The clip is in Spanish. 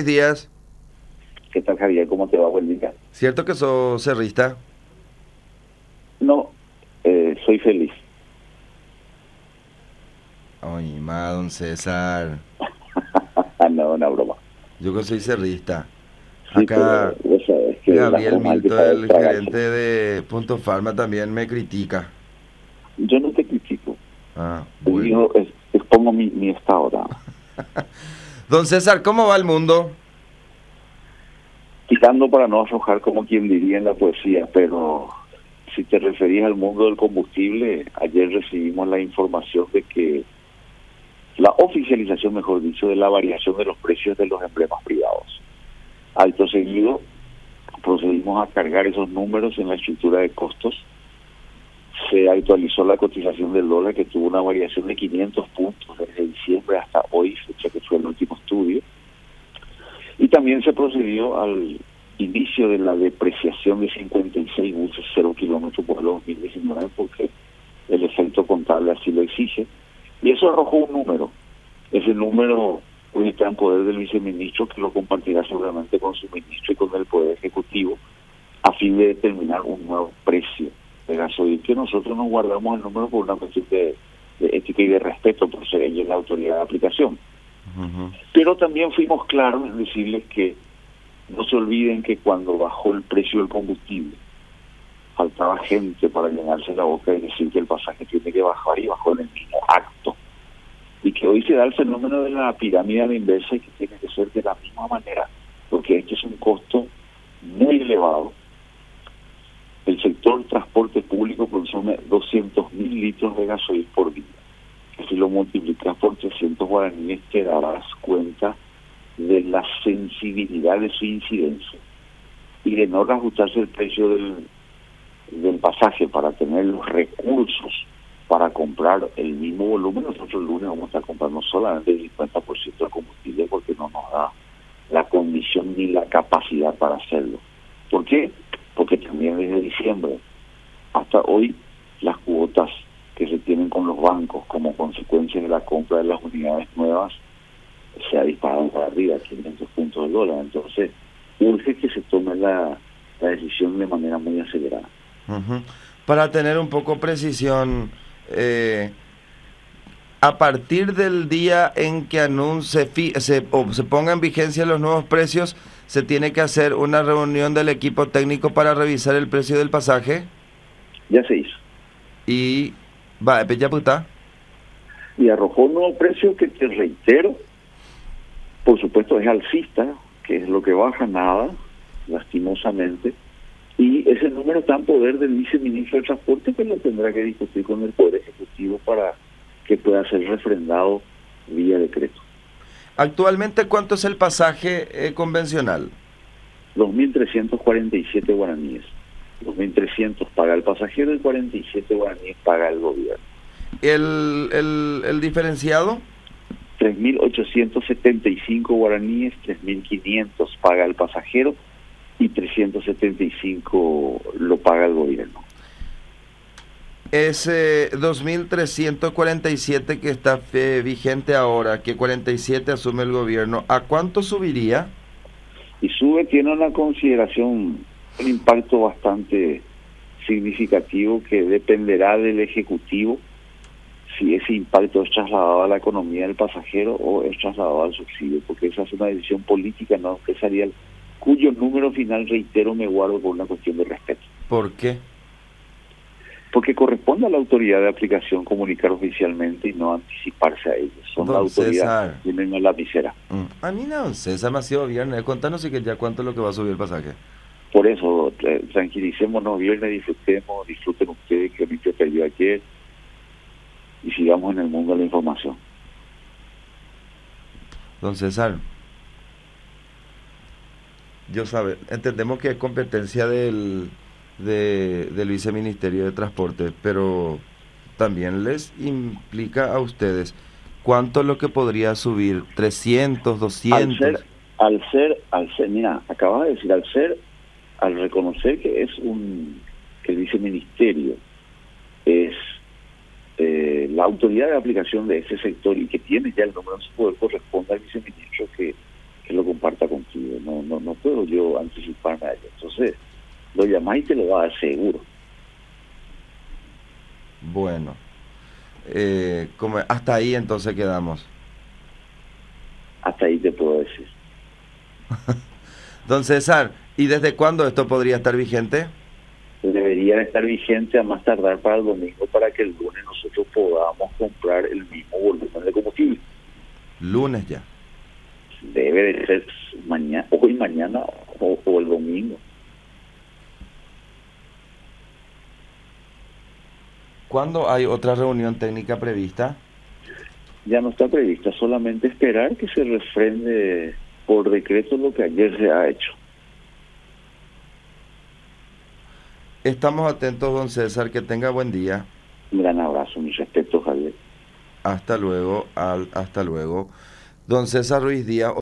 días. ¿Qué tal, Javier? ¿Cómo te va? Buen día. ¿Cierto que sos cerrista? No, soy feliz. Ay, ma, don César. No, una broma. Yo que soy cerrista. Sí, pero Acá vos sabés que las Gabriel bromas hay que Milto, saber el tragarse. gerente de Punto Farma, también me critica. Yo no te critico. Ah, Te bueno. digo, expongo mi estado, nada más. Don César, ¿cómo va el mundo? Quitando para no aflojar, como quien diría en la poesía, pero si te referís al mundo del combustible, ayer recibimos la información de que la oficialización, mejor dicho, de la variación de los precios de los emblemas privados. Acto seguido, procedimos a cargar esos números en la estructura de costos. Se actualizó la cotización del dólar, que tuvo una variación de 500 puntos desde diciembre hasta hoy, fecha que fue el último estudio. Y también se procedió al inicio de la depreciación de 56 buses 0 kilómetros por el 2019, porque el efecto contable así lo exige. Y eso arrojó un número. Ese número hoy está en poder del viceministro, que lo compartirá seguramente con su ministro y con el Poder Ejecutivo, a fin de determinar un nuevo precio de gasoil, que nosotros nos guardamos el número por una cuestión de ética y de respeto, por ser ellos la autoridad de aplicación. Pero también fuimos claros en decirles que no se olviden que cuando bajó el precio del combustible, faltaba gente para llenarse la boca y decir que el pasaje tiene que bajar, y bajó en el mismo acto. Y que hoy se da el fenómeno de la pirámide a la inversa, y que tiene que ser de la misma manera, porque este es un costo muy elevado. El sector transporte público consume 200.000 litros de gasoil por día. Que si lo multiplicas por 300 guaraníes te darás cuenta de la sensibilidad de su incidencia. Y de no reajustarse el precio del pasaje para tener los recursos para comprar el mismo volumen, nosotros el lunes vamos a estar comprando solamente el 50% del combustible, porque no nos da la condición ni la capacidad para hacerlo. ¿Por qué? Porque también desde diciembre hasta hoy las cuotas que se tienen con los bancos como consecuencia de la compra de las unidades nuevas se ha disparado para arriba, 500 puntos del dólar. Entonces urge que se tome la decisión de manera muy acelerada. Para tener un poco precisión, a partir del día en que se ponga en vigencia los nuevos precios, ¿se tiene que hacer una reunión del equipo técnico para revisar el precio del pasaje? Ya se hizo. Y va, ya puta. Y arrojó un nuevo precio que, te reitero, por supuesto es alcista, que es lo que baja nada, lastimosamente. Y ese número está en poder del viceministro de Transporte, que lo tendrá que discutir con el Poder Ejecutivo para que pueda ser refrendado vía decreto. Actualmente, ¿cuánto es el pasaje convencional? 2.347 guaraníes. 2.300 paga el pasajero y 47 guaraníes paga el gobierno. ¿El diferenciado? 3.875 guaraníes, 3.500 paga el pasajero y 375 lo paga el gobierno. Ese 2.347 que está vigente ahora, que 47 asume el gobierno, ¿a cuánto subiría? Y sube, tiene una consideración, un impacto bastante significativo que dependerá del Ejecutivo, si ese impacto es trasladado a la economía del pasajero o es trasladado al subsidio, porque esa es una decisión política no empresarial, cuyo número final, reitero, me guardo por una cuestión de respeto. ¿Por qué? Porque corresponde a la autoridad de aplicación comunicar oficialmente y no anticiparse a ellos. Son la autoridad, tienen una lapicera. A mí no, César, me ha sido viernes. Contanos si que ya cuánto es lo que va a subir el pasaje. Por eso, tranquilicémonos viernes, disfruten ustedes que me perdió ayer y sigamos en el mundo de la información. Don César, entendemos que es competencia del Viceministerio de Transporte, pero también les implica a ustedes cuánto es lo que podría subir, 300, 200. Al ser, mira, acabas de decir, al reconocer que que el Viceministerio es la autoridad de aplicación de ese sector y que tiene ya el número en su poder, corresponde al viceministro que lo comparta con imposible, no puedo yo anticiparme a ello. Entonces, lo llamás y te lo va a dar seguro. Bueno, hasta ahí entonces quedamos. Hasta ahí te puedo decir. Don César, ¿y desde cuándo esto podría estar vigente? Debería estar vigente a más tardar para el domingo, para que el lunes nosotros podamos comprar el mismo volumen de combustible. Lunes ya. Debe de ser mañana, hoy, mañana o el domingo. ¿Cuándo hay otra reunión técnica prevista? Ya no está prevista, solamente esperar que se refrende por decreto lo que ayer se ha hecho. Estamos atentos, don César, que tenga buen día. Un gran abrazo, mis respetos, Javier. Hasta luego, hasta luego. Don César Ruiz Díaz.